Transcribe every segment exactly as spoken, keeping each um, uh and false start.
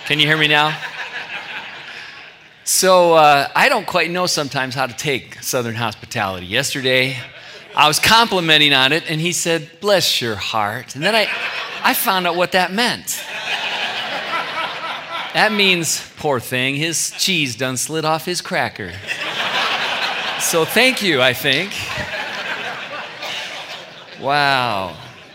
Can you hear me now? So uh, I don't quite know sometimes how to take Southern hospitality. Yesterday, I was complimenting on it, and he said, "Bless your heart." And then I, I found out what that meant. That means, poor thing, his cheese done slid off his cracker. So thank you, I think. Wow.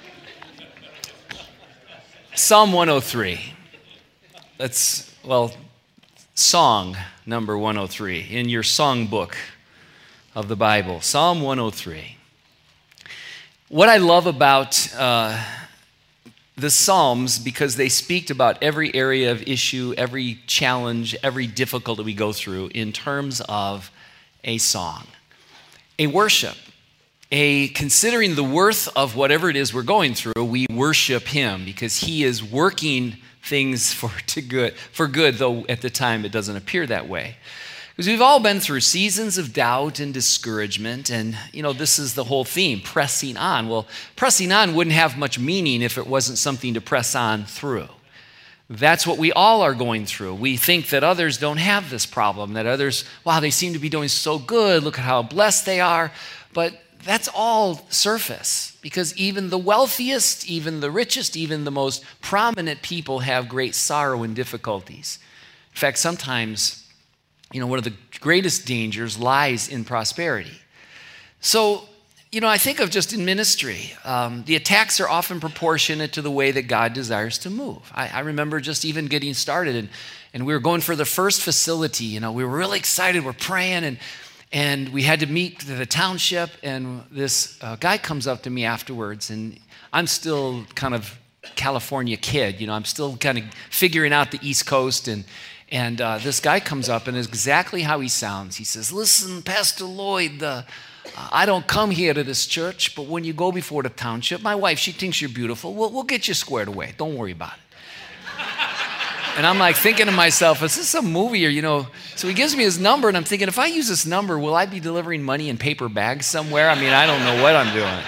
Psalm one oh three. That's, well, song number one oh three in your song book of the Bible. Psalm one oh three. What I love about uh, the Psalms, because they speak about every area of issue, every challenge, every difficulty we go through in terms of a song, a worship, a considering the worth of whatever it is we're going through, we worship him because he is working things for to good, for good, though at the time it doesn't appear that way. Because we've all been through seasons of doubt and discouragement, and you know, this is the whole theme, pressing on. Well, pressing on wouldn't have much meaning if it wasn't something to press on through. That's what we all are going through. We think that others don't have this problem, that others, wow, they seem to be doing so good, look at how blessed they are, but that's all surface, because even the wealthiest, even the richest, even the most prominent people have great sorrow and difficulties. In fact, sometimes, you know, one of the greatest dangers lies in prosperity. So, you know, I think of just in ministry, um, the attacks are often proportionate to the way that God desires to move. I, I remember just even getting started, and, and we were going for the first facility. You know, we were really excited, we're praying, and and we had to meet the township, and this uh, guy comes up to me afterwards, and I'm still kind of California kid, you know, I'm still kind of figuring out the East Coast, and And uh, this guy comes up, and is exactly how he sounds. He says, "Listen, Pastor Lloyd, the, uh, I don't come here to this church, but when you go before the township, my wife, she thinks you're beautiful. We'll, we'll get you squared away. Don't worry about it." And I'm like thinking to myself, is this a movie or, you know? So he gives me his number, and I'm thinking, if I use this number, will I be delivering money in paper bags somewhere? I mean, I don't know what I'm doing.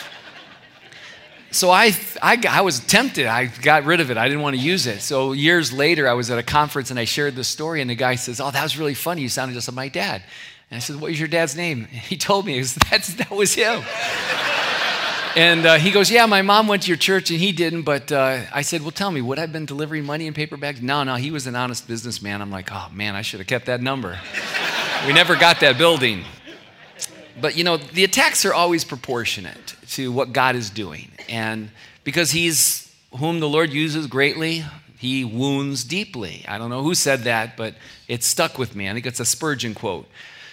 So I, I, I was tempted. I got rid of it. I didn't want to use it. So years later, I was at a conference, and I shared this story, and the guy says, "Oh, that was really funny. You sounded just like my dad." And I said, "What was your dad's name?" And he told me. It was, That's, that was him. And uh, he goes, "Yeah, my mom went to your church, and he didn't." But uh, I said, "Well, tell me, would I have been delivering money in paper bags?" No, no, he was an honest businessman. I'm like, oh, man, I should have kept that number. We never got that building. But, you know, the attacks are always proportionate to what God is doing. And because he's whom the Lord uses greatly, he wounds deeply. I don't know who said that, but it stuck with me. I think it's a Spurgeon quote.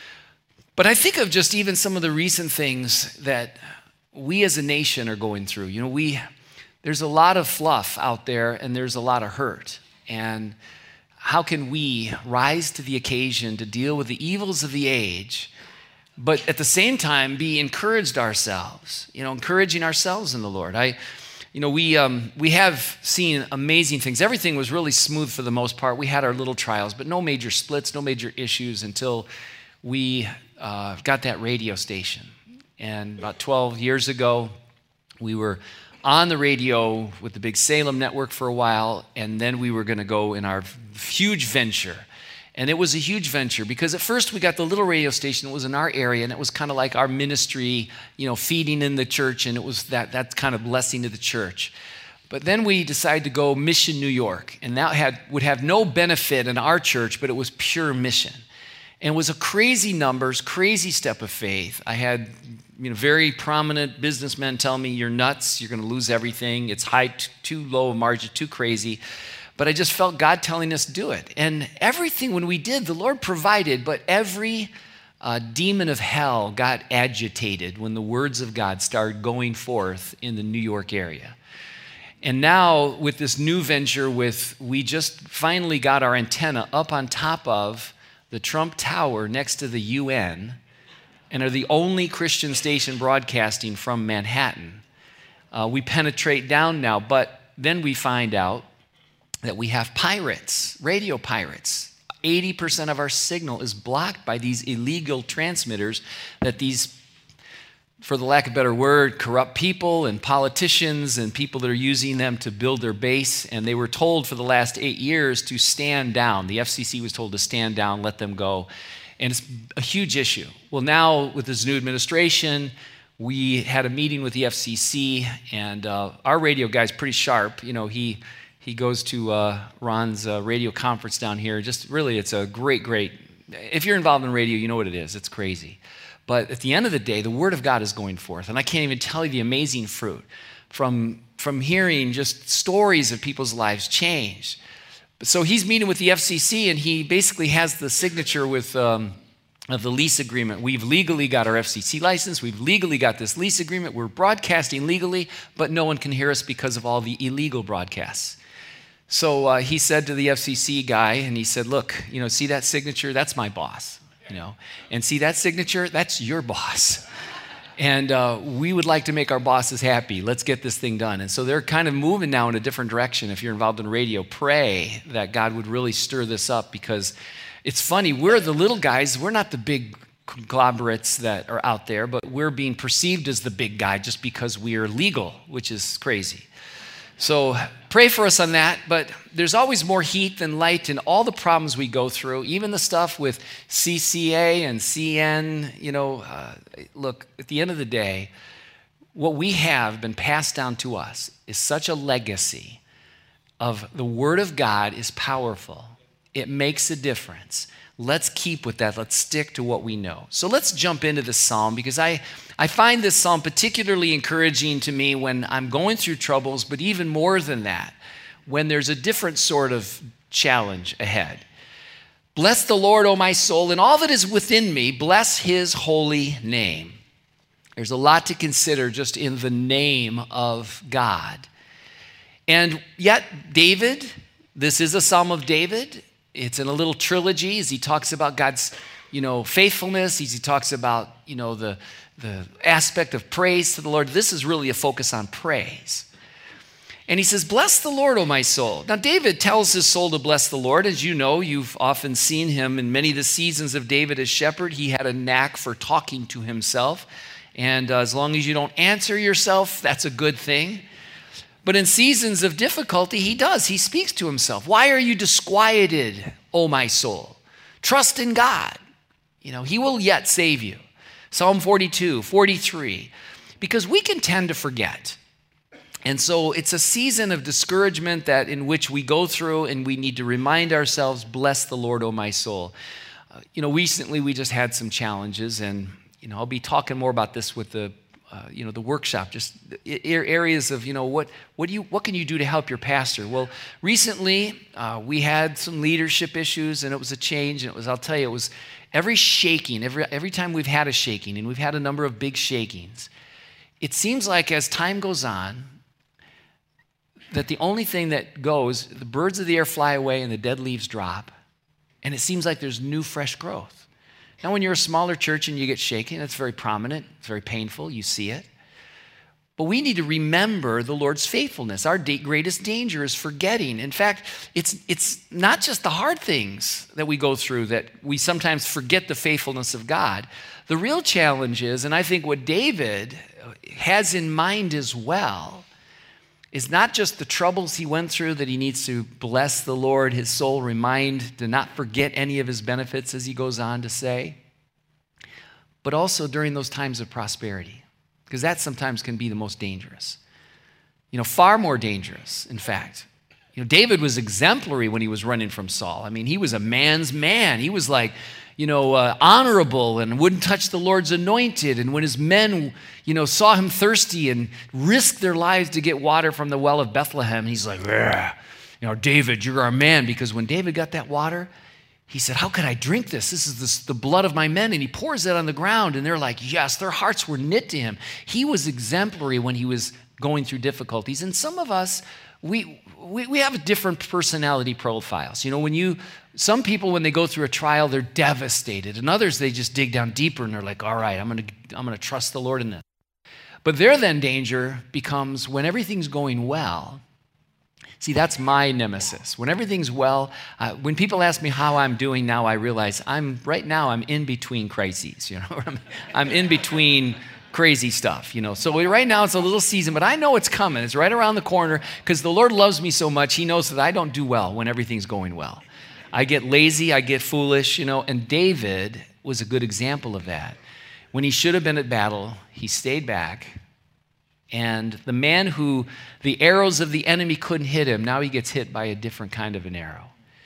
But I think of just even some of the recent things that we as a nation are going through. You know, we there's a lot of fluff out there, and there's a lot of hurt. And how can we rise to the occasion to deal with the evils of the age, but at the same time be encouraged ourselves, you know, encouraging ourselves in the Lord? I, you know, we um, we have seen amazing things. Everything was really smooth for the most part. We had our little trials, but no major splits, no major issues until we uh, got that radio station. And about twelve years ago, we were on the radio with the big Salem network for a while, and then we were going to go in our huge venture. And it was a huge venture because at first we got the little radio station that was in our area, and it was kind of like our ministry, you know, feeding in the church, and it was that that kind of blessing to the church. But then we decided to go Mission New York, and that had would have no benefit in our church, but it was pure mission. And it was a crazy numbers, crazy step of faith. I had, you know, very prominent businessmen tell me, "You're nuts, you're going to lose everything. It's high, t- too low a margin, too crazy." But I just felt God telling us to do it. And everything, when we did, the Lord provided, but every uh, demon of hell got agitated when the words of God started going forth in the New York area. And now with this new venture, with we just finally got our antenna up on top of the Trump Tower next to the U N, and are the only Christian station broadcasting from Manhattan. Uh, we penetrate down now, but then we find out that we have pirates, radio pirates. eighty percent of our signal is blocked by these illegal transmitters that these for the lack of a better word, corrupt people and politicians and people that are using them to build their base. And they were told for the last eight years to stand down. The F C C was told to stand down, let them go. And it's a huge issue. Well, now with this new administration, we had a meeting with the F C C, and uh, our radio guy's pretty sharp. You know, he he goes to uh, Ron's uh, radio conference down here. Just really, it's a great, great. If you're involved in radio, you know what it is. It's crazy. But at the end of the day, the Word of God is going forth. And I can't even tell you the amazing fruit from, from hearing just stories of people's lives change. So he's meeting with the F C C, and he basically has the signature with um, of the lease agreement. We've legally got our F C C license. We've legally got this lease agreement. We're broadcasting legally, but no one can hear us because of all the illegal broadcasts. So uh, he said to the F C C guy, and he said, look, you know, see that signature? That's my boss. You know, and see that signature? That's your boss. And uh, we would like to make our bosses happy. Let's get this thing done. And so they're kind of moving now in a different direction. If you're involved in radio, pray that God would really stir this up, because it's funny. We're the little guys. We're not the big conglomerates that are out there, but we're being perceived as the big guy just because we are legal, which is crazy. So pray for us on that, but there's always more heat than light in all the problems we go through, even the stuff with C C A and C N. You know, uh, look, at the end of the day, what we have been passed down to us is such a legacy of the Word of God is powerful. It makes a difference. Let's keep with that. Let's stick to what we know. So let's jump into the psalm, because I, I find this psalm particularly encouraging to me when I'm going through troubles, but even more than that, when there's a different sort of challenge ahead. Bless the Lord, O my soul, and all that is within me. Bless his holy name. There's a lot to consider just in the name of God. And yet, David, this is a psalm of David. It's in a little trilogy as he talks about God's, you know, faithfulness. As he talks about, you know, the, the aspect of praise to the Lord. This is really a focus on praise. And he says, bless the Lord, O my soul. Now, David tells his soul to bless the Lord. As you know, you've often seen him in many of the seasons of David as shepherd. He had a knack for talking to himself. And uh, as long as you don't answer yourself, that's a good thing. But in seasons of difficulty, he does. He speaks to himself. Why are you disquieted, O my soul? Trust in God. You know, he will yet save you. Psalm forty-two, forty-three. Because we can tend to forget. And so it's a season of discouragement that in which we go through, and we need to remind ourselves, bless the Lord, O my soul. Uh, you know, recently we just had some challenges, and, you know, I'll be talking more about this with the Uh, you know, the workshop, just areas of, you know, what what do you what can you do to help your pastor? Well, recently uh, we had some leadership issues, and it was a change. And it was, I'll tell you, it was every shaking, every every time we've had a shaking, and we've had a number of big shakings. It seems like as time goes on, that the only thing that goes, the birds of the air fly away, and the dead leaves drop, and it seems like there's new, fresh growth. Now, when you're a smaller church and you get shaken, it's very prominent, it's very painful, you see it. But we need to remember the Lord's faithfulness. Our greatest danger is forgetting. In fact, it's, it's not just the hard things that we go through that we sometimes forget the faithfulness of God. The real challenge is, and I think what David has in mind as well, is not just the troubles he went through that he needs to bless the Lord, his soul, remind to not forget any of his benefits, as he goes on to say, but also during those times of prosperity, because that sometimes can be the most dangerous. You know, far more dangerous, in fact. You know, David was exemplary when he was running from Saul. I mean, he was a man's man. He was like, you know, uh, honorable and wouldn't touch the Lord's anointed. And when his men, you know, saw him thirsty and risked their lives to get water from the well of Bethlehem, he's like, you know, David, you're our man. Because when David got that water, he said, how could I drink this? This is this, the blood of my men. And he pours it on the ground. And they're like, yes, their hearts were knit to him. He was exemplary when he was going through difficulties. And some of us, we we, we have different personality profiles. You know, when you, some people, when they go through a trial, they're devastated. And others, they just dig down deeper and they're like, all right, I'm going to I'm going to trust the Lord in this. But their then danger becomes when everything's going well. See, that's my nemesis. When everything's well, uh, when people ask me how I'm doing now, I realize I'm, right now, I'm in between crises. You know, I'm, I'm in between crazy stuff, you know. So right now it's a little season, but I know it's coming. It's right around the corner because the Lord loves me so much. He knows that I don't do well when everything's going well. I get lazy, I get foolish, you know, and David was a good example of that. When he should have been at battle, he stayed back. And the man who the arrows of the enemy couldn't hit him, now he gets hit by a different kind of an arrow.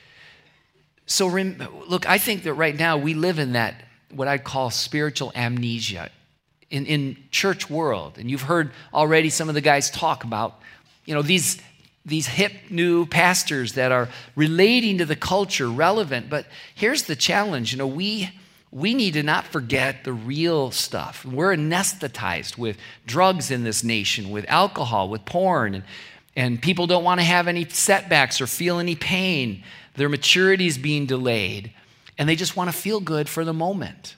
So look, I think that right now we live in that, what I'd call spiritual amnesia in, in church world. And you've heard already some of the guys talk about, you know, these, these hip new pastors that are relating to the culture, relevant. But here's the challenge, you know, we, we need to not forget the real stuff. We're anesthetized with drugs in this nation, with alcohol, with porn, and, and people don't want to have any setbacks or feel any pain. Their maturity is being delayed, and they just want to feel good for the moment.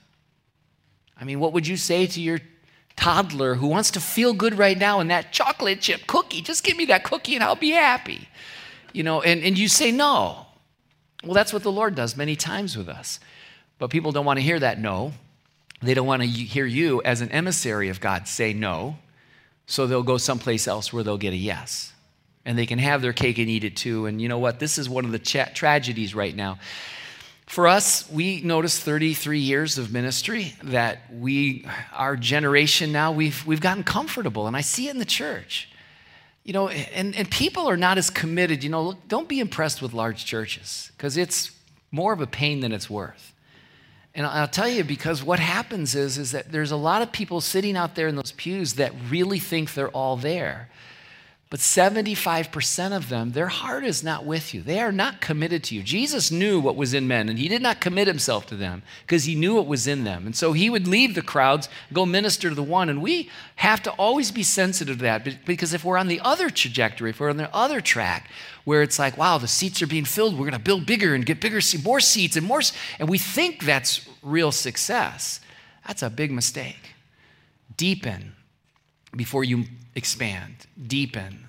I mean, what would you say to your toddler who wants to feel good right now in that chocolate chip cookie? Just give me that cookie and I'll be happy. You know, and, and you say no. Well, that's what the Lord does many times with us. But people don't want to hear that no. They don't want to hear you as an emissary of God say no, so they'll go someplace else where they'll get a yes. And they can have their cake and eat it too. And you know what? This is one of the cha- tragedies right now. For us, we noticed thirty-three years of ministry that we, our generation now, we've, we've gotten comfortable. And I see it in the church. You know, and, and people are not as committed. You know, look, don't be impressed with large churches because it's more of a pain than it's worth. And I'll tell you, because what happens is, is that there's a lot of people sitting out there in those pews that really think they're all there. But seventy-five percent of them, their heart is not with you. They are not committed to you. Jesus knew what was in men, and he did not commit himself to them because he knew what was in them. And so he would leave the crowds, go minister to the one. And we have to always be sensitive to that, because if we're on the other trajectory, if we're on the other track, where it's like, wow, the seats are being filled, we're going to build bigger and get bigger, more seats and more, and we think that's real success. That's a big mistake. Deepen before you expand, deepen.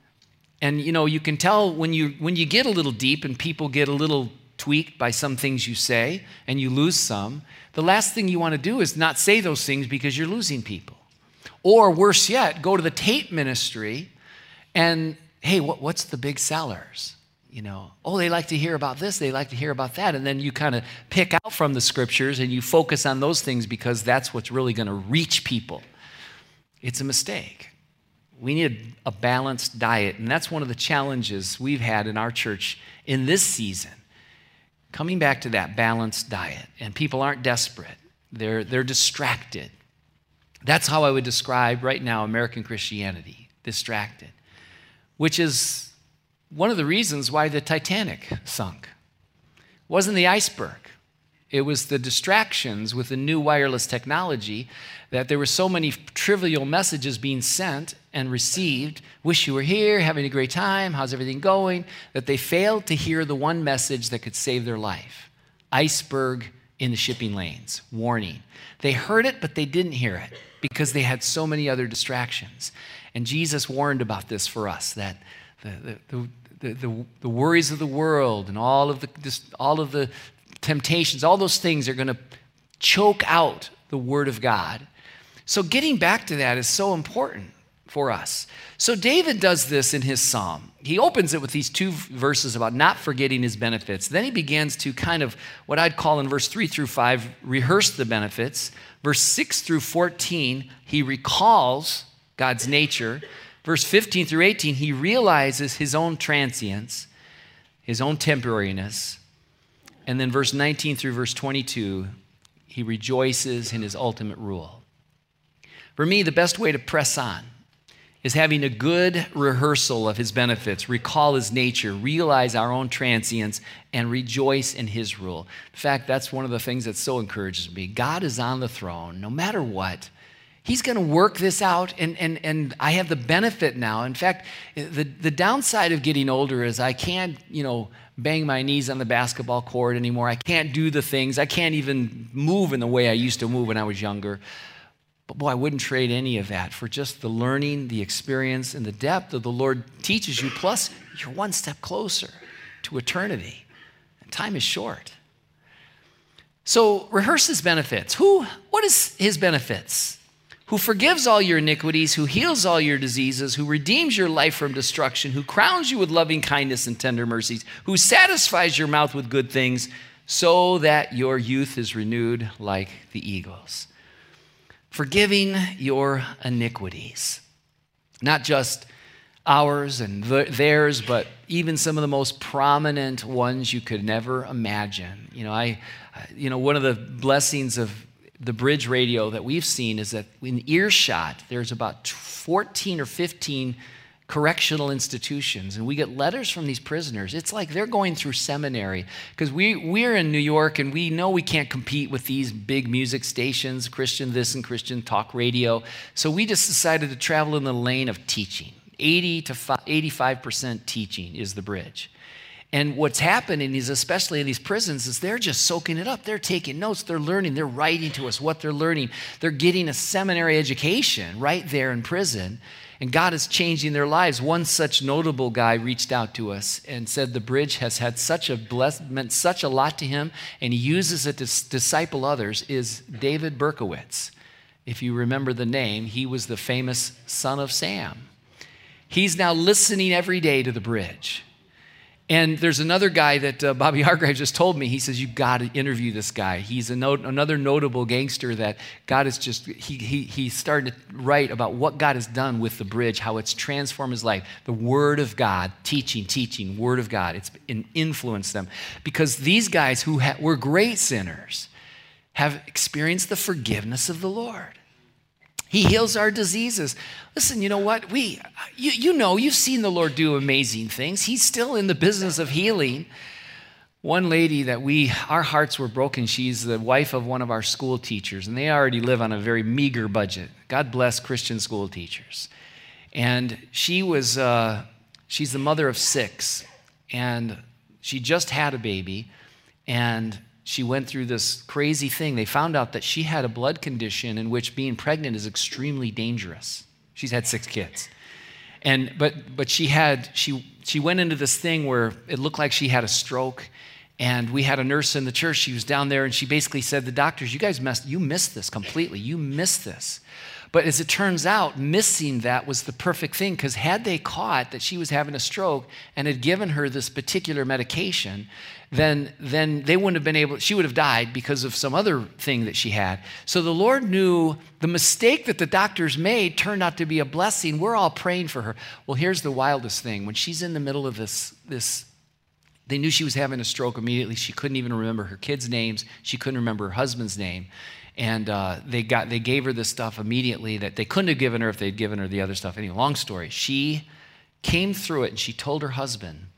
And you know, you can tell when you when you get a little deep and people get a little tweaked by some things you say and you lose some, the last thing you want to do is not say those things because you're losing people. Or worse yet, go to the tape ministry and, hey, what, what's the big sellers? You know, oh, they like to hear about this, they like to hear about that. And then you kind of pick out from the scriptures and you focus on those things because that's what's really going to reach people. It's a mistake. We need a balanced diet, and that's one of the challenges we've had in our church in this season. Coming back to that balanced diet, and people aren't desperate. They're, they're distracted. That's how I would describe right now American Christianity, distracted, which is one of the reasons why the Titanic sunk. It wasn't the iceberg. It was the distractions with the new wireless technology that there were so many trivial messages being sent and received. Wish you were here, having a great time, how's everything going? That they failed to hear the one message that could save their life. Iceberg in the shipping lanes, warning. They heard it, but they didn't hear it because they had so many other distractions. And Jesus warned about this for us, that the, the, the, the, the, the worries of the world and all of the, all of the temptations, all those things are going to choke out the Word of God. So getting back to that is so important for us. So David does this in his psalm. He opens it with these two verses about not forgetting his benefits. Then he begins to kind of, what I'd call in verse three through five, rehearse the benefits. Verse six through fourteen, he recalls God's nature. Verse fifteen through eighteen, he realizes his own transience, his own temporariness. And then verse nineteen through verse twenty-two, he rejoices in his ultimate rule. For me, the best way to press on is having a good rehearsal of his benefits, recall his nature, realize our own transience, and rejoice in his rule. In fact, that's one of the things that so encourages me. God is on the throne, no matter what. He's going to work this out, and, and, and I have the benefit now. In fact, the, the downside of getting older is I can't, you know, bang my knees on the basketball court anymore. I can't do the things. I can't even move in the way I used to move when I was younger. But boy, I wouldn't trade any of that for just the learning, the experience, and the depth that the Lord teaches you. Plus, you're one step closer to eternity. And time is short. So rehearse his benefits. Who? What is his benefits? who forgives all your iniquities, who heals all your diseases, who redeems your life from destruction, who crowns you with loving kindness and tender mercies, who satisfies your mouth with good things, so that your youth is renewed like the eagles. Forgiving your iniquities, not just ours and theirs, but even some of the most prominent ones you could never imagine. You know, I, you know, one of the blessings of the Bridge Radio that we've seen is that in earshot, there's about fourteen or fifteen correctional institutions, and we get letters from these prisoners. It's like they're going through seminary, because we, we're in New York, and we know we can't compete with these big music stations, Christian this and Christian talk radio, so we just decided to travel in the lane of teaching. eighty to eighty-five percent teaching is the Bridge. And what's happening is, especially in these prisons, is they're just soaking it up. They're taking notes. They're learning. They're writing to us what they're learning. They're getting a seminary education right there in prison. And God is changing their lives. One such notable guy reached out to us and said the Bridge has had such a bless, meant such a lot to him, and he uses it to disciple others, is David Berkowitz. If you remember the name, he was the famous son of Sam. He's now listening every day to the Bridge. And there's another guy that uh, Bobby Hargrave just told me. He says, you've got to interview this guy. He's a note, another notable gangster that God is just, he, he, he started to write about what God has done with the Bridge, how it's transformed his life. The Word of God, teaching, teaching, Word of God. It's influenced them. Because these guys who ha- were great sinners have experienced the forgiveness of the Lord. He heals our diseases. Listen, you know what? We, you, you know, you've seen the Lord do amazing things. He's still in the business of healing. One lady that we, our hearts were broken, she's the wife of one of our school teachers, and they already live on a very meager budget. God bless Christian school teachers. And she was, uh, she's the mother of six, and she just had a baby, and she went through this crazy thing. They found out that she had a blood condition in which being pregnant is extremely dangerous. She's had six kids. And but but she had she she went into this thing where it looked like she had a stroke. And we had a nurse in the church. She was down there, and she basically said, the doctors, you guys messed, you missed this completely. You missed this. But as it turns out, missing that was the perfect thing, because had they caught that she was having a stroke and had given her this particular medication, then, then they wouldn't have been able, she would have died because of some other thing that she had. So the Lord knew the mistake that the doctors made turned out to be a blessing. We're all praying for her. Well, here's the wildest thing. When she's in the middle of this, this, they knew she was having a stroke immediately. She couldn't even remember her kids' names. She couldn't remember her husband's name. And uh, they got they gave her this stuff immediately that they couldn't have given her if they'd given her the other stuff. Anyway, long story. She came through it, and she told her husband,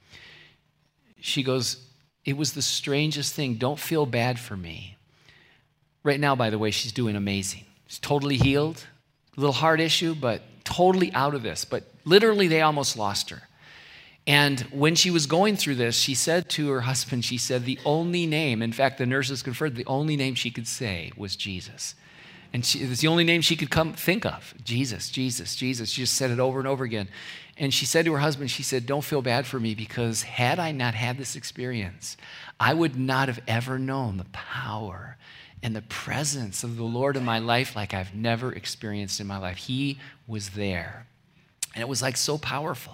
she goes, it was the strangest thing. Don't feel bad for me. Right now, by the way, she's doing amazing. She's totally healed. A little heart issue, but totally out of this. But literally, they almost lost her. And when she was going through this, she said to her husband, she said the only name, in fact, the nurses confirmed, the only name she could say was Jesus. And she, it was the only name she could come think of. Jesus, Jesus, Jesus. She just said it over and over again. And she said to her husband, she said, don't feel bad for me, because had I not had this experience, I would not have ever known the power and the presence of the Lord in my life like I've never experienced in my life. He was there. And it was like so powerful.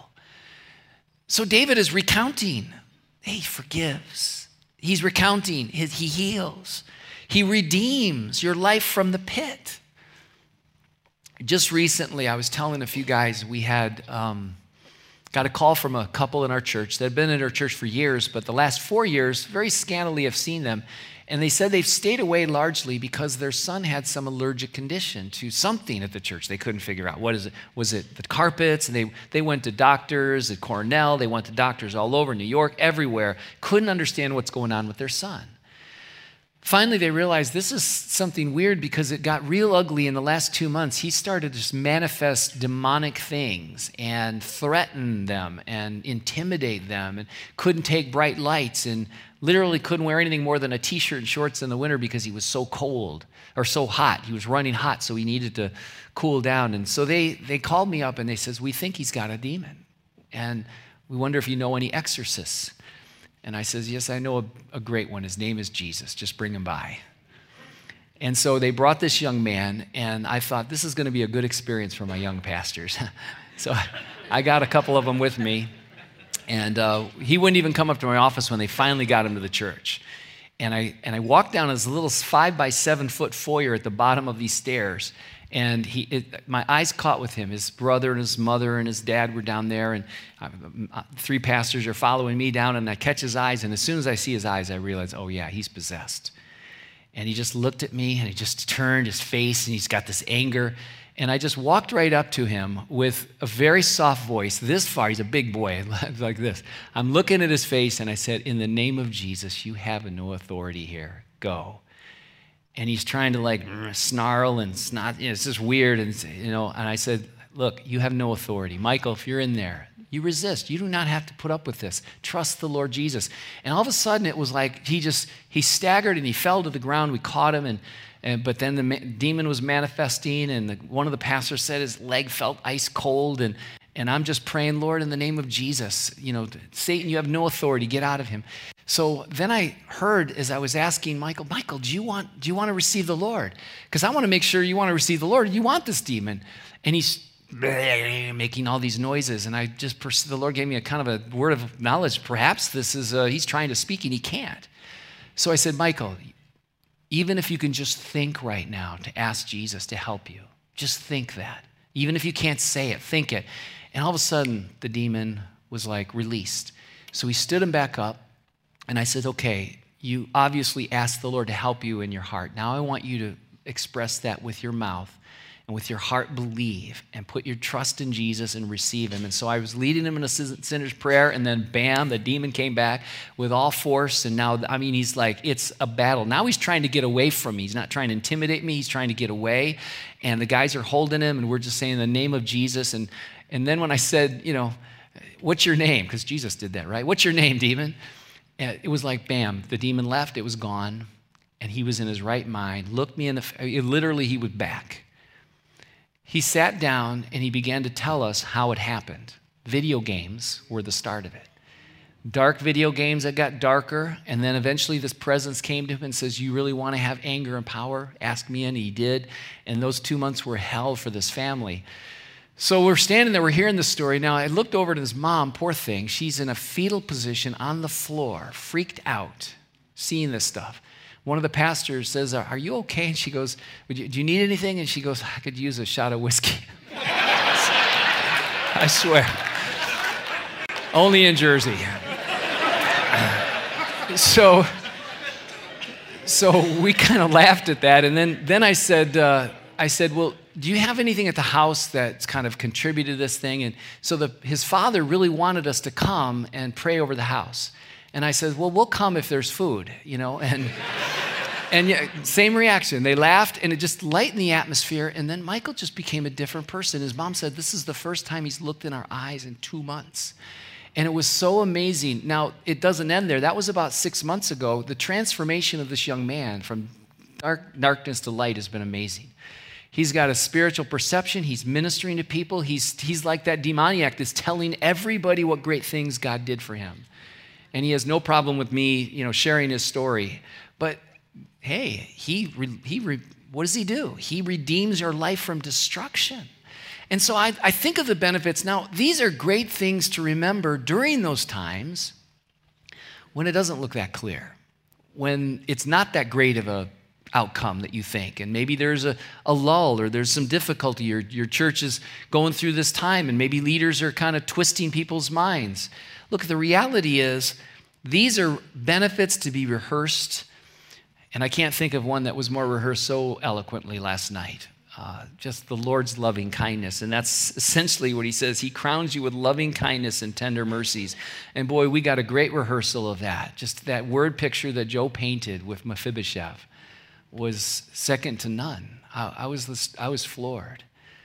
So David is recounting. He forgives. He's recounting. He heals. He redeems your life from the pit. Just recently, I was telling a few guys, we had um, got a call from a couple in our church that had been in our church for years, but the last four years, very scantily have seen them. And they said they've stayed away largely because their son had some allergic condition to something at the church. They couldn't figure out what is it. Was it the carpets? And they, they went to doctors at Cornell. They went to doctors all over New York, everywhere. Couldn't understand what's going on with their son. Finally, they realized this is something weird, because it got real ugly in the last two months. He started to just manifest demonic things and threaten them and intimidate them, and couldn't take bright lights, and literally couldn't wear anything more than a t-shirt and shorts in the winter because he was so cold or so hot. He was running hot, so he needed to cool down. And so they, they called me up and they says, we think he's got a demon. And we wonder if you know any exorcists. And I says, yes, I know a, a great one. His name is Jesus. Just bring him by. And so they brought this young man, and I thought, this is going to be a good experience for my young pastors. So I got a couple of them with me, and uh, he wouldn't even come up to my office when they finally got him to the church. And I and I walked down this little five by seven foot foyer at the bottom of these stairs, and he, it, my eyes caught with him. His brother and his mother and his dad were down there, and uh, three pastors are following me down, and I catch his eyes, and as soon as I see his eyes, I realize, oh yeah, he's possessed. And he just looked at me, and he just turned his face, and he's got this anger. And I just walked right up to him with a very soft voice, this far, he's a big boy, like this. I'm looking at his face, and I said, in the name of Jesus, you have no authority here. Go. And he's trying to like snarl and snot. You know, it's just weird. And, you know, and I said, look, you have no authority. Michael, if you're in there, you resist. You do not have to put up with this. Trust the Lord Jesus. And all of a sudden, it was like he just, he staggered and he fell to the ground. We caught him, and And, but then the ma- demon was manifesting, and the, one of the pastors said his leg felt ice cold, and, and I'm just praying, Lord, in the name of Jesus, you know, Satan, you have no authority, get out of him. So then I heard as I was asking Michael, Michael, do you want, do you want to receive the Lord? Because I want to make sure you want to receive the Lord. You want this demon. And he's making all these noises, and I just, the Lord gave me a kind of a word of knowledge. Perhaps this is, uh, he's trying to speak and he can't. So I said, Michael, even if you can just think right now to ask Jesus to help you, just think that. Even if you can't say it, think it. And all of a sudden, the demon was like released. So we stood him back up, and I said, okay, you obviously asked the Lord to help you in your heart. Now I want you to express that with your mouth, and with your heart believe, and put your trust in Jesus and receive him. And so I was leading him in a sinner's prayer, and then bam, the demon came back with all force. And now, I mean, he's like, it's a battle. Now he's trying to get away from me. He's not trying to intimidate me. He's trying to get away. And the guys are holding him, and we're just saying the name of Jesus. And, and then when I said, you know, what's your name? Because Jesus did that, right? What's your name, demon? And it was like, bam, the demon left. It was gone. And he was in his right mind. Looked me in the face. Literally, he was back. He sat down and he began to tell us how it happened. Video games were the start of it. Dark video games that got darker, and then eventually this presence came to him and says, you really want to have anger and power? Ask me, and he did. And those two months were hell for this family. So we're standing there, we're hearing this story. Now I looked over to his mom, poor thing. She's in a fetal position on the floor, freaked out, seeing this stuff. One of the pastors says, are you okay? And she goes, Would you, do you need anything? And she goes, I could use a shot of whiskey. I swear. Only in Jersey. So, so we kind of laughed at that. And then, then I said, uh, I said, well, do you have anything at the house that's kind of contributed to this thing? And so the, his father really wanted us to come and pray over the house. And I said, well, we'll come if there's food, you know, and and yeah, same reaction. They laughed, and it just lightened the atmosphere, and then Michael just became a different person. His mom said, this is the first time he's looked in our eyes in two months. And it was so amazing. Now, it doesn't end there. That was about six months ago. The transformation of this young man from dark, darkness to light has been amazing. He's got a spiritual perception. He's ministering to people. He's, he's like that demoniac that's telling everybody what great things God did for him. And he has no problem with me, you know, sharing his story. But hey, he he what does he do? He redeems your life from destruction. And so I, I think of the benefits. Now, these are great things to remember during those times when it doesn't look that clear, when it's not that great of a outcome that you think, and maybe there's a, a lull or there's some difficulty. Your, your church is going through this time, and maybe leaders are kind of twisting people's minds. Look, the reality is these are benefits to be rehearsed, and I can't think of one that was more rehearsed so eloquently last night. Uh, just the Lord's loving kindness, and that's essentially what he says. He crowns you with loving kindness and tender mercies. And boy, we got a great rehearsal of that. Just that word picture that Joe painted with Mephibosheth was second to none. I, I was I was floored.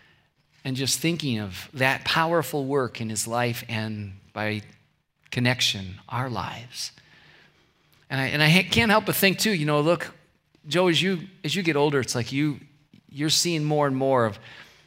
And just thinking of that powerful work in his life and by connection, our lives. And I, and I can't help but think too, you know, look, Joe, as you as you get older, it's like you, you're seeing more and more of,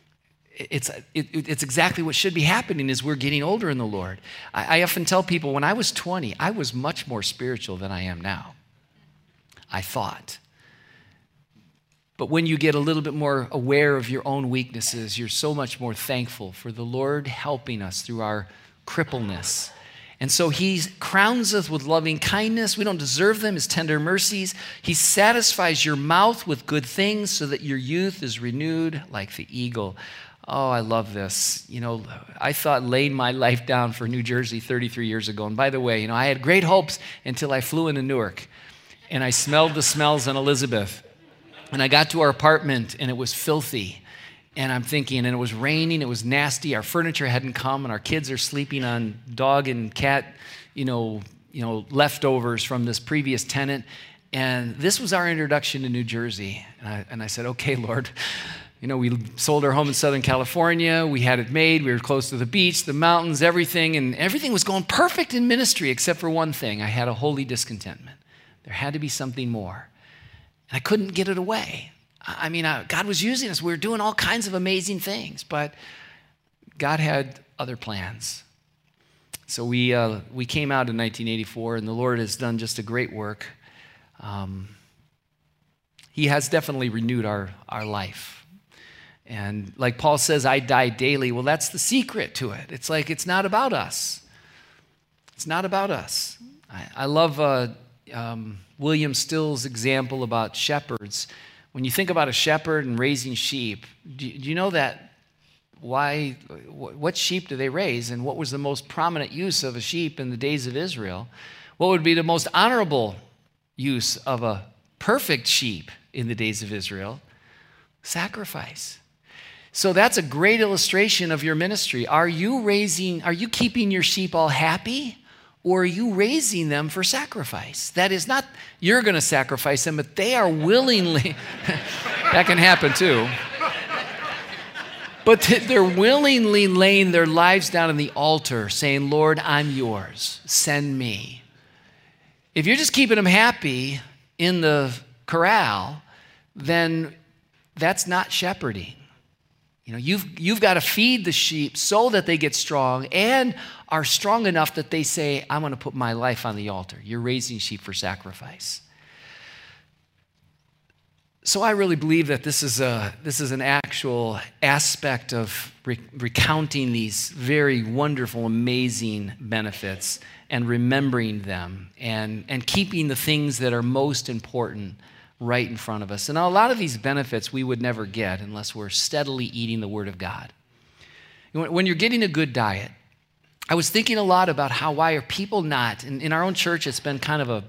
it's, it, it's exactly what should be happening as we're getting older in the Lord. I, I often tell people when I was twenty, I was much more spiritual than I am now. I thought. But when you get a little bit more aware of your own weaknesses, you're so much more thankful for the Lord helping us through our crippleness. And so he crowns us with loving kindness. We don't deserve them, his tender mercies. He satisfies your mouth with good things so that your youth is renewed like the eagle. Oh, I love this. You know, I thought laying my life down for New Jersey thirty-three years ago. And by the way, you know, I had great hopes until I flew into Newark and I smelled the smells in Elizabeth. And I got to our apartment and it was filthy. And I'm thinking, and it was raining, it was nasty, our furniture hadn't come, and our kids are sleeping on dog and cat, you know, you know, leftovers from this previous tenant. And this was our introduction to New Jersey. And I, and I said, okay, Lord, you know, we sold our home in Southern California, we had it made, we were close to the beach, the mountains, everything, and everything was going perfect in ministry except for one thing. I had a holy discontentment. There had to be something more. And I couldn't get it away. I mean, uh, God was using us. We were doing all kinds of amazing things, but God had other plans. So we uh, we came out in nineteen eighty-four, and the Lord has done just a great work. Um, he has definitely renewed our, our life. And like Paul says, I die daily. Well, that's the secret to it. It's like it's not about us. It's not about us. I, I love uh, um, William Still's example about shepherds. When you think about a shepherd and raising sheep, do you know that why, what sheep do they raise, and what was the most prominent use of a sheep in the days of Israel? What would be the most honorable use of a perfect sheep in the days of Israel? Sacrifice. So that's a great illustration of your ministry. Are you raising, are you keeping your sheep all happy? Or are you raising them for sacrifice? That is not you're going to sacrifice them, but they are willingly, that can happen too. But they're willingly laying their lives down on the altar saying, Lord, I'm yours, send me. If you're just keeping them happy in the corral, then that's not shepherding. You know, you've, you've got to feed the sheep so that they get strong and are strong enough that they say, I'm going to put my life on the altar. You're raising sheep for sacrifice. So I really believe that this is, a, this is an actual aspect of re- recounting these very wonderful, amazing benefits and remembering them and, and keeping the things that are most important right in front of us. And a lot of these benefits we would never get unless we're steadily eating the Word of God. When you're getting a good diet, I was thinking a lot about how, why are people not, in, in our own church, it's been kind of a,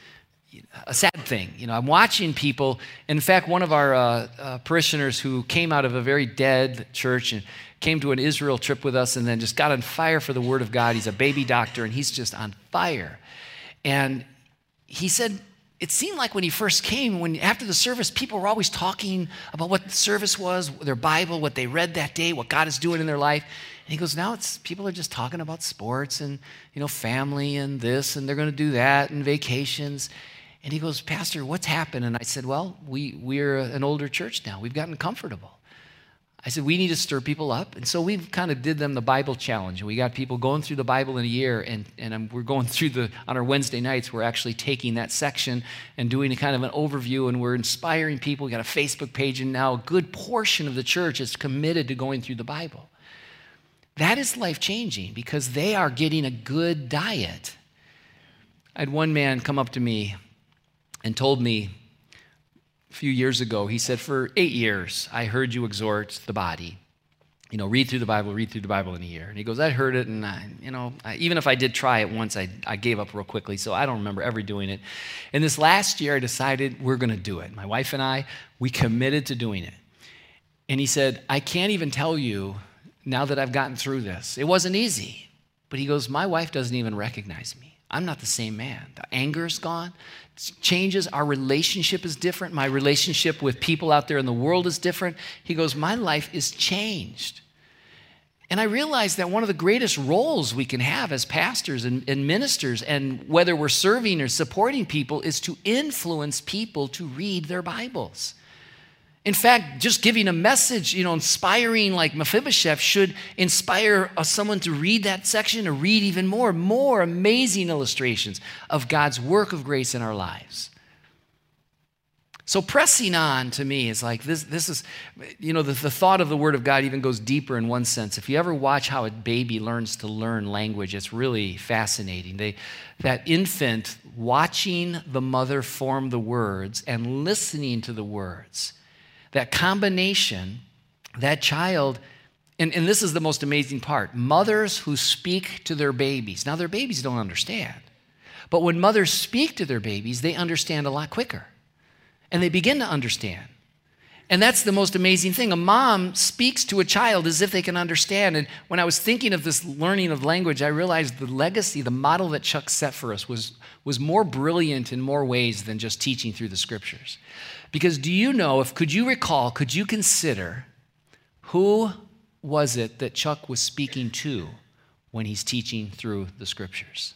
a sad thing. You know, I'm watching people, in fact, one of our uh, uh, parishioners who came out of a very dead church and came to an Israel trip with us and then just got on fire for the Word of God. He's a baby doctor and he's just on fire. And he said, it seemed like when he first came, when after the service, people were always talking about what the service was, their Bible, what they read that day, what God is doing in their life. And he goes, now it's people are just talking about sports and, you know, family and this, and they're going to do that and vacations. And he goes, Pastor, what's happened? And I said, well, we, we're an older church now. We've gotten comfortable. I said, we need to stir people up. And so we kind of did them the Bible challenge. And we got people going through the Bible in a year. And, and um, we're going through the, on our Wednesday nights, we're actually taking that section and doing a kind of an overview. And we're inspiring people. We got a Facebook page. And now a good portion of the church is committed to going through the Bible. That is life-changing because they are getting a good diet. I had one man come up to me and told me, a few years ago, he said, for eight years, I heard you exhort the body. You know, read through the Bible, read through the Bible in a year. And he goes, I heard it, and I, you know, I, even if I did try it once, I, I gave up real quickly, so I don't remember ever doing it. And this last year, I decided we're going to do it. My wife and I, we committed to doing it. And he said, I can't even tell you now that I've gotten through this. It wasn't easy. But he goes, my wife doesn't even recognize me. I'm not the same man. The anger is gone. It changes. Our relationship is different. My relationship with people out there in the world is different. He goes, my life is changed. And I realized that one of the greatest roles we can have as pastors and, and ministers, and whether we're serving or supporting people, is to influence people to read their Bibles. In fact, just giving a message, you know, inspiring like Mephibosheth should inspire uh, someone to read that section or read even more, more amazing illustrations of God's work of grace in our lives. So pressing on to me is like this, this is, you know, the, the thought of the Word of God even goes deeper in one sense. If you ever watch how a baby learns to learn language, it's really fascinating. They, that infant watching the mother form the words and listening to the words, that combination, that child, and, and this is the most amazing part, mothers who speak to their babies. Now, their babies don't understand, but when mothers speak to their babies, they understand a lot quicker. And they begin to understand. And that's the most amazing thing. A mom speaks to a child as if they can understand. And when I was thinking of this learning of language, I realized the legacy, the model that Chuck set for us was, was more brilliant in more ways than just teaching through the scriptures. Because do you know, if could you recall, could you consider who was it that Chuck was speaking to when he's teaching through the scriptures?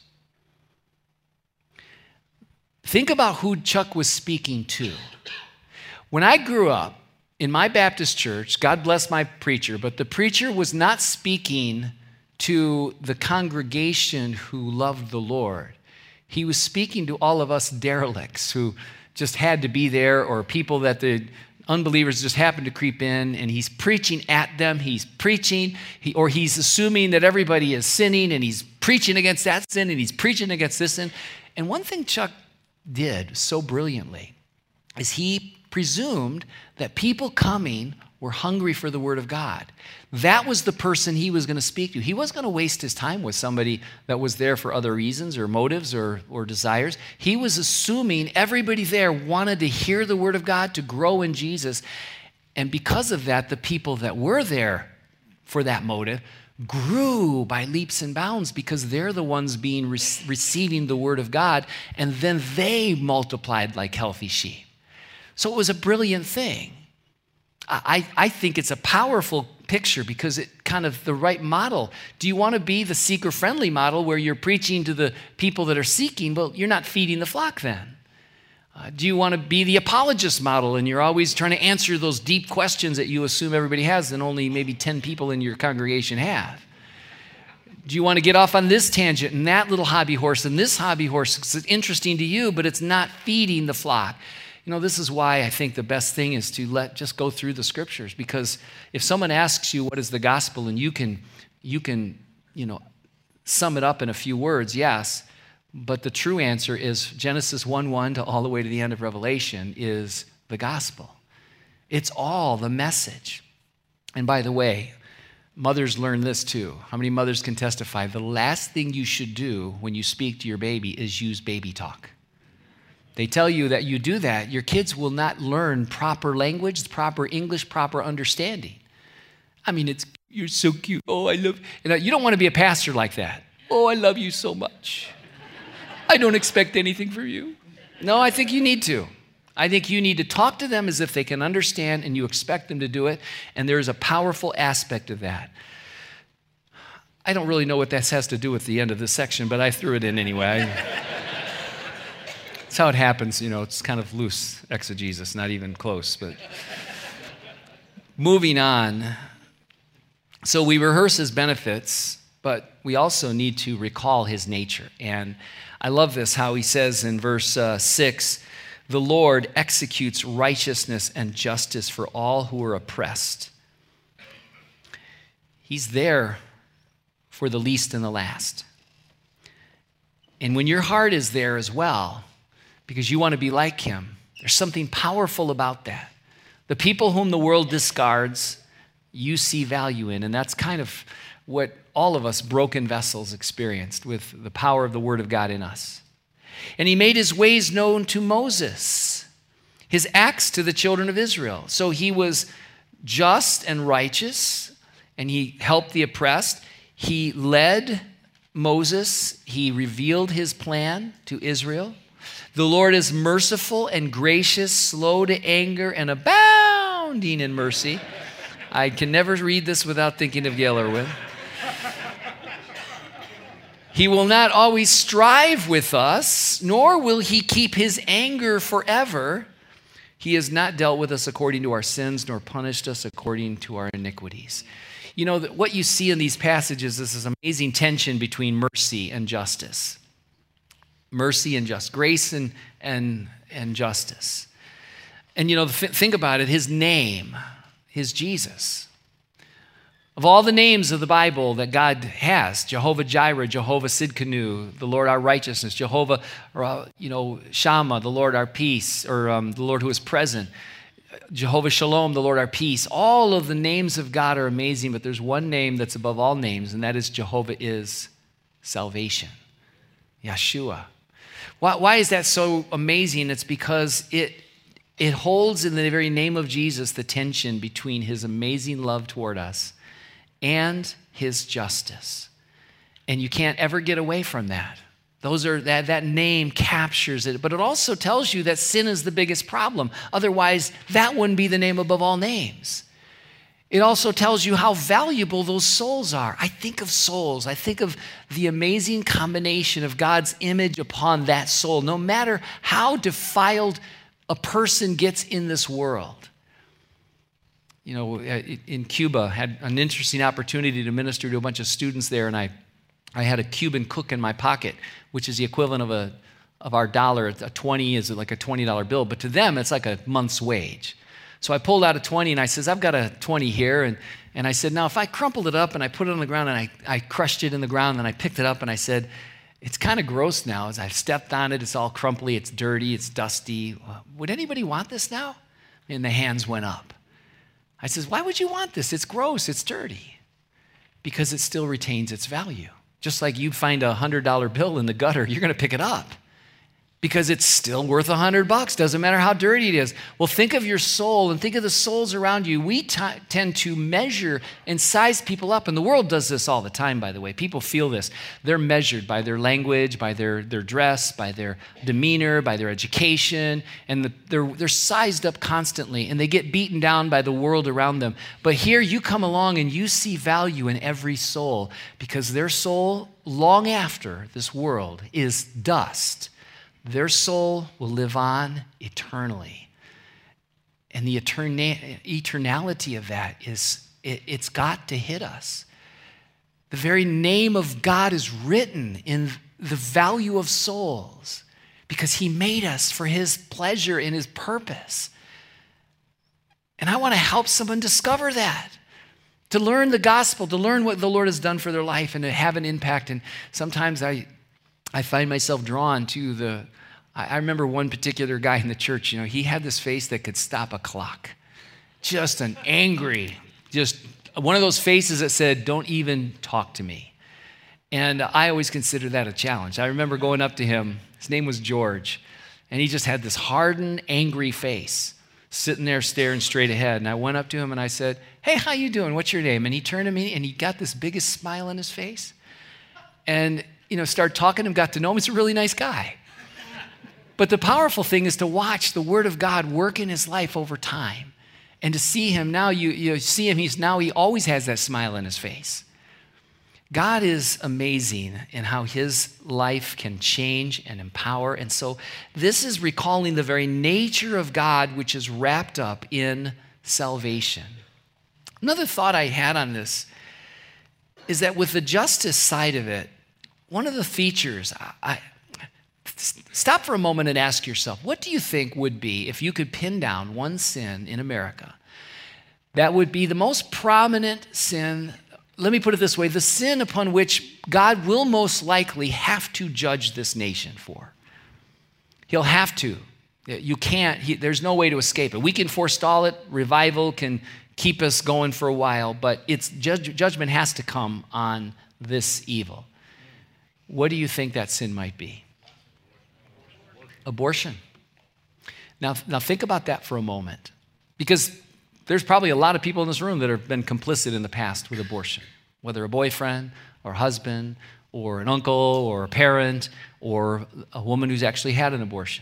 Think about who Chuck was speaking to. When I grew up in my Baptist church, God bless my preacher, but the preacher was not speaking to the congregation who loved the Lord. He was speaking to all of us derelicts who just had to be there, or people that the unbelievers just happened to creep in, and he's preaching at them. He's preaching, he, or he's assuming that everybody is sinning, and he's preaching against that sin, and he's preaching against this sin. And one thing Chuck did so brilliantly is he presumed that people coming were hungry for the Word of God. That was the person he was going to speak to. He wasn't going to waste his time with somebody that was there for other reasons or motives or, or desires. He was assuming everybody there wanted to hear the Word of God, to grow in Jesus. And because of that, the people that were there for that motive grew by leaps and bounds, because they're the ones being re- receiving the Word of God, and then they multiplied like healthy sheep. So it was a brilliant thing. I, I think it's a powerful picture because it kind of the right model. Do you want to be the seeker-friendly model where you're preaching to the people that are seeking? Well, you're not feeding the flock then. Uh, do you want to be the apologist model and you're always trying to answer those deep questions that you assume everybody has and only maybe ten people in your congregation have? Do you want to get off on this tangent and that little hobby horse and this hobby horse? It's interesting to you, but it's not feeding the flock. You know, this is why I think the best thing is to let just go through the scriptures, because if someone asks you what is the gospel and you can, you can, you know, sum it up in a few words, yes. But the true answer is Genesis one one to all the way to the end of Revelation is the gospel. It's all the message. And by the way, mothers learn this too. How many mothers can testify? The last thing you should do when you speak to your baby is use baby talk. They tell you that you do that, your kids will not learn proper language, proper English, proper understanding. I mean, it's you're so cute. Oh, I love you. You don't want to be a pastor like that. Oh, I love you so much. I don't expect anything from you. No, I think you need to. I think you need to talk to them as if they can understand and you expect them to do it. And there's a powerful aspect of that. I don't really know what that has to do with the end of this section, but I threw it in anyway. That's how it happens, you know, it's kind of loose exegesis, not even close. But moving on. So we rehearse his benefits, but we also need to recall his nature. And I love this, how he says in verse uh, six, the Lord executes righteousness and justice for all who are oppressed. He's there for the least and the last. And when your heart is there as well, because you want to be like him, there's something powerful about that. The people whom the world discards, you see value in, and that's kind of what all of us broken vessels experienced with the power of the Word of God in us. And he made his ways known to Moses, his acts to the children of Israel. So he was just and righteous, and he helped the oppressed. He led Moses. He revealed his plan to Israel. The Lord is merciful and gracious, slow to anger, and abounding in mercy. I can never read this without thinking of Gail Irwin. He will not always strive with us, nor will he keep his anger forever. He has not dealt with us according to our sins, nor punished us according to our iniquities. You know, what you see in these passages is this amazing tension between mercy and justice. Mercy and justice, grace and, and, and justice. And, you know, th- think about it, his name is Jesus. Of all the names of the Bible that God has, Jehovah Jireh, Jehovah Sidkenu, the Lord our righteousness, Jehovah, uh, you know, Shammah, the Lord our peace, or um, the Lord who is present, Jehovah Shalom, the Lord our peace. All of the names of God are amazing, but there's one name that's above all names, and that is Jehovah is salvation, Yeshua. Why, why is that so amazing? It's because it It holds in the very name of Jesus the tension between his amazing love toward us and his justice. And you can't ever get away from that. Those are that, that name captures it, but it also tells you that sin is the biggest problem. Otherwise, that wouldn't be the name above all names. It also tells you how valuable those souls are. I think of souls. I think of the amazing combination of God's image upon that soul, no matter how defiled a person gets in this world. You know, in Cuba, had an interesting opportunity to minister to a bunch of students there, and I, I had a Cuban cook in my pocket, which is the equivalent of a of our dollar. A twenty is like a twenty dollar bill, but to them, it's like a month's wage. So I pulled out a twenty, and I says, I've got a twenty here, and, and I said, now if I crumpled it up and I put it on the ground, and I, I crushed it in the ground, and I picked it up, and I said, it's kind of gross now. As I've stepped on it, it's all crumply, it's dirty, it's dusty. Would anybody want this now? And the hands went up. I says, why would you want this? It's gross, it's dirty. Because it still retains its value. Just like you find a one hundred dollar bill in the gutter, you're going to pick it up. Because it's still worth a hundred bucks. Doesn't matter how dirty it is. Well, think of your soul and think of the souls around you. We t- tend to measure and size people up. And the world does this all the time, by the way. People feel this. They're measured by their language, by their, their dress, by their demeanor, by their education. And the, they're, they're sized up constantly. And they get beaten down by the world around them. But here you come along and you see value in every soul. Because their soul, long after this world, is dust. Their soul will live on eternally. And the eterna- eternality of that is, it, it's got to hit us. The very name of God is written in the value of souls because he made us for his pleasure and his purpose. And I want to help someone discover that, to learn the gospel, to learn what the Lord has done for their life and to have an impact. And sometimes I I find myself drawn to the, I remember one particular guy in the church, you know, he had this face that could stop a clock. Just an angry, just one of those faces that said, don't even talk to me. And I always consider that a challenge. I remember going up to him, his name was George, and he just had this hardened, angry face, sitting there staring straight ahead. And I went up to him and I said, hey, how you doing? What's your name? And he turned to me and he got this biggest smile on his face. And you know, started talking to him, got to know him. He's a really nice guy. But the powerful thing is to watch the Word of God work in his life over time. And to see him now, you, you see him, he's now, he always has that smile on his face. God is amazing in how his life can change and empower. And so this is recalling the very nature of God, which is wrapped up in salvation. Another thought I had on this is that with the justice side of it, one of the features, I, I, stop for a moment and ask yourself, what do you think would be, if you could pin down one sin in America, that would be the most prominent sin, let me put it this way, the sin upon which God will most likely have to judge this nation for. He'll have to. You can't, he, there's no way to escape it. We can forestall it, revival can keep us going for a while, but it's judge, judgment has to come on this evil. What do you think that sin might be? Abortion. Now, now think about that for a moment, because there's probably a lot of people in this room that have been complicit in the past with abortion, whether a boyfriend or husband or an uncle or a parent or a woman who's actually had an abortion.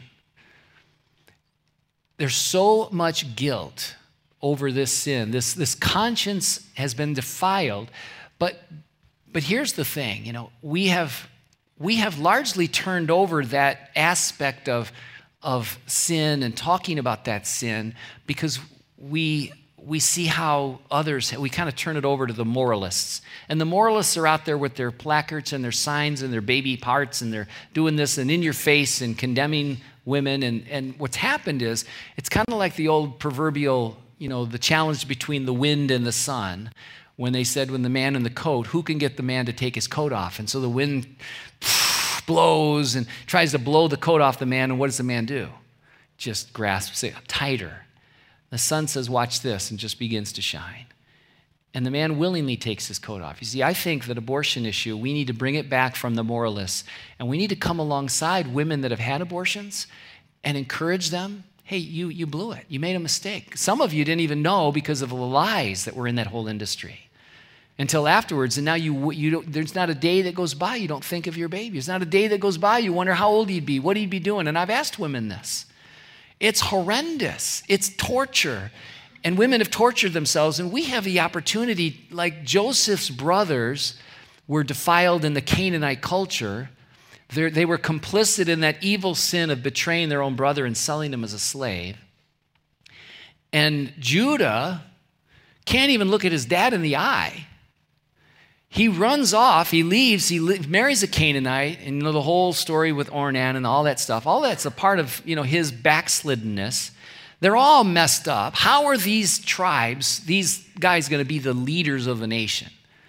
There's so much guilt over this sin. This, this conscience has been defiled, but, but here's the thing, you know, we have We have largely turned over that aspect of, of sin and talking about that sin because we, we see how others, we kind of turn it over to the moralists. And the moralists are out there with their placards and their signs and their baby parts, and they're doing this and in your face and condemning women. And, and what's happened is, it's kind of like the old proverbial, you know, the challenge between the wind and the sun, when they said, when the man in the coat, who can get the man to take his coat off? And so the wind blows and tries to blow the coat off the man, and what does the man do? Just grasps it tighter. The sun says, watch this, and just begins to shine. And the man willingly takes his coat off. You see, I think that abortion issue, we need to bring it back from the moralists, and we need to come alongside women that have had abortions and encourage them. Hey, you, you blew it. You made a mistake. Some of you didn't even know because of the lies that were in that whole industry until afterwards. And now you, you don't, there's not a day that goes by you don't think of your baby. There's not a day that goes by you wonder how old he'd be, what he'd be doing. And I've asked women this. It's horrendous. It's torture. And women have tortured themselves. And we have the opportunity, like Joseph's brothers were defiled in the Canaanite culture. They're, they were complicit in that evil sin of betraying their own brother and selling him as a slave. And Judah can't even look at his dad in the eye. He runs off, he leaves, he li- marries a Canaanite, and you know the whole story with Ornan and all that stuff. All that's a part of, you know, his backsliddenness. They're all messed up. How are these tribes, these guys, going to be the leaders of the nation?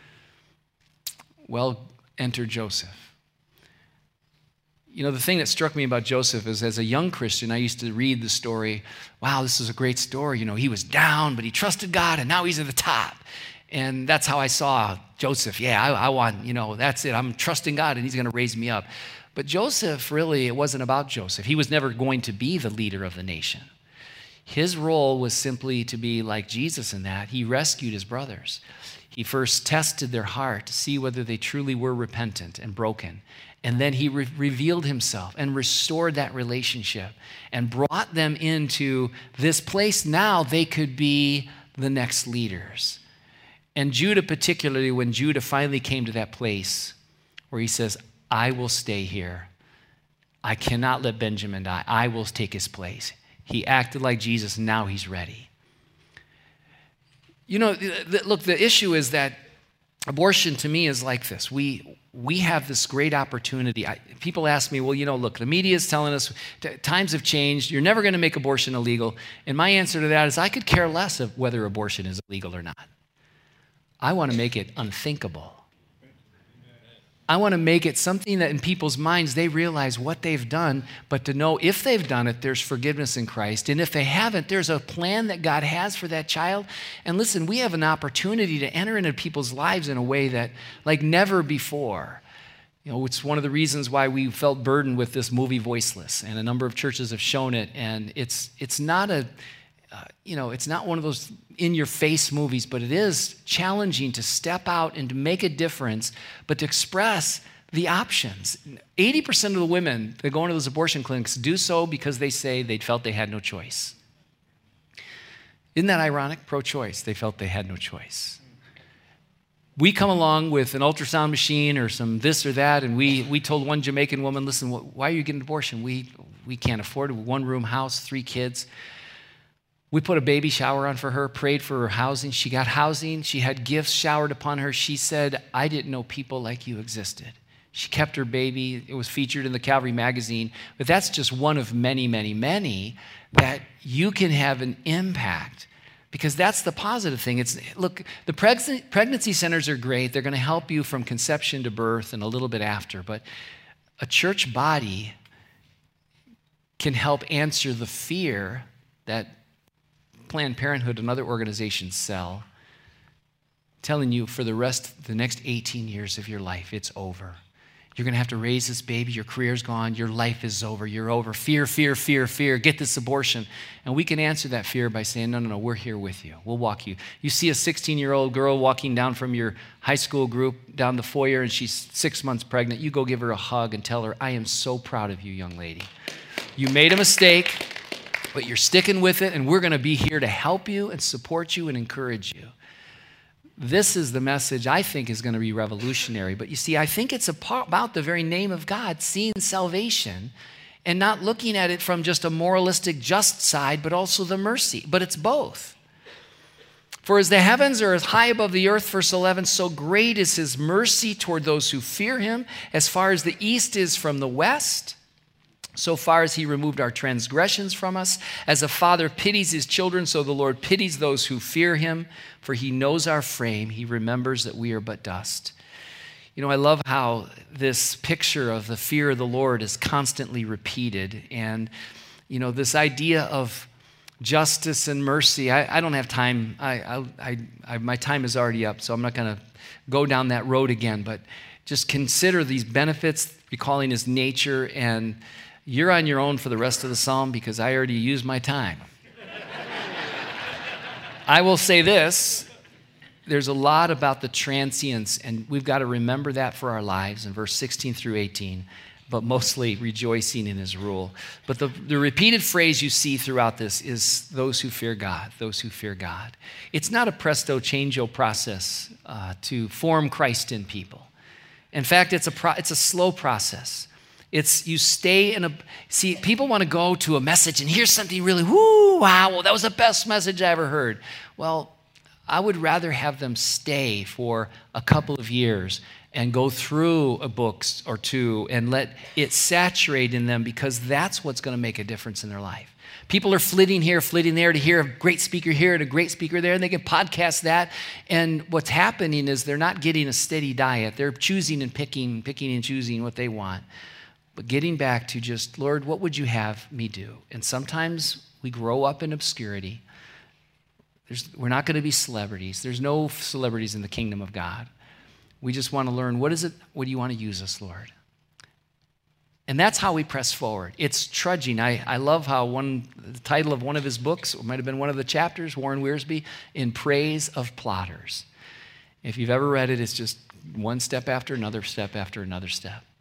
Well, enter Joseph. You know, the thing that struck me about Joseph is, as a young Christian, I used to read the story, wow, this is a great story. You know, he was down, but he trusted God, and now he's at the top. And that's how I saw Joseph. Yeah, I, I want, you know, that's it. I'm trusting God, and he's going to raise me up. But Joseph, really, it wasn't about Joseph. He was never going to be the leader of the nation. His role was simply to be like Jesus in that. He rescued his brothers. He first tested their heart to see whether they truly were repentant and broken. And then he re- revealed himself and restored that relationship and brought them into this place. Now they could be the next leaders. And Judah, particularly, when Judah finally came to that place where he says, I will stay here. I cannot let Benjamin die. I will take his place. He acted like Jesus, and now he's ready. You know, the, look, the issue is that abortion to me is like this. We we have this great opportunity. I, people ask me, well, you know, look, the media is telling us t- times have changed. You're never going to make abortion illegal. And my answer to that is I could care less of whether abortion is illegal or not. I want to make it unthinkable. I want to make it something that in people's minds they realize what they've done, but to know if they've done it, there's forgiveness in Christ. And if they haven't, there's a plan that God has for that child. And listen, we have an opportunity to enter into people's lives in a way that like never before. You know, it's one of the reasons why we felt burdened with this movie Voiceless, and a number of churches have shown it. And it's it's not a, uh, you know, it's not one of those in-your-face movies, but it is challenging to step out and to make a difference, but to express the options. eighty percent of the women that go into those abortion clinics do so because they say they felt they had no choice. Isn't that ironic? Pro-choice. They felt they had no choice. We come along with an ultrasound machine or some this or that, and we we told one Jamaican woman, listen, why are you getting an abortion? We, we can't afford it. One-room house, three kids. We put a baby shower on for her, prayed for her housing. She got housing. She had gifts showered upon her. She said, I didn't know people like you existed. She kept her baby. It was featured in the Calvary magazine. But that's just one of many, many, many that you can have an impact, because that's the positive thing. It's look, the preg- pregnancy centers are great. They're going to help you from conception to birth and a little bit after. But a church body can help answer the fear that Planned Parenthood and other organizations sell, telling you for the rest, the next eighteen years of your life, it's over. You're going to have to raise this baby. Your career's gone. Your life is over. You're over. Fear, fear, fear, fear. Get this abortion. And we can answer that fear by saying, no, no, no, we're here with you. We'll walk you. You see a sixteen-year-old girl walking down from your high school group down the foyer, and she's six months pregnant. You go give her a hug and tell her, I am so proud of you, young lady. You made a mistake, but you're sticking with it, and we're going to be here to help you and support you and encourage you. This is the message I think is going to be revolutionary. But you see, I think it's about the very name of God, seeing salvation and not looking at it from just a moralistic just side, but also the mercy. But it's both. For as the heavens are as high above the earth, verse eleven, so great is his mercy toward those who fear him. As far as the east is from the west, so far as he removed our transgressions from us. As a father pities his children, so the Lord pities those who fear him. For he knows our frame. He remembers that we are but dust. You know, I love how this picture of the fear of the Lord is constantly repeated. And, you know, this idea of justice and mercy. I, I don't have time. I, I, I, I, my time is already up, so I'm not going to go down that road again. But just consider these benefits, recalling his nature, and you're on your own for the rest of the psalm because I already used my time. I will say this. There's a lot about the transience, and we've got to remember that for our lives in verse sixteen through eighteen. But mostly rejoicing in his rule. But the, the repeated phrase you see throughout this is those who fear God, those who fear God. It's not a presto changeo process uh, to form Christ in people. In fact, it's a, pro, it's a slow process. It's you stay in a, see, people want to go to a message and hear something really, whoo, wow, well, that was the best message I ever heard. Well, I would rather have them stay for a couple of years and go through a book or two and let it saturate in them, because that's what's going to make a difference in their life. People are flitting here, flitting there to hear a great speaker here and a great speaker there, and they can podcast that. And what's happening is they're not getting a steady diet. They're choosing and picking, picking and choosing what they want. But getting back to just, Lord, what would you have me do? And sometimes we grow up in obscurity. There's, we're not going to be celebrities. There's no celebrities in the kingdom of God. We just want to learn, what is it, what do you want to use us, Lord? And that's how we press forward. It's trudging. I, I love how one, the title of one of his books, it might have been one of the chapters, Warren Wiersbe, In Praise of Plotters. If you've ever read it, it's just one step after another step after another step.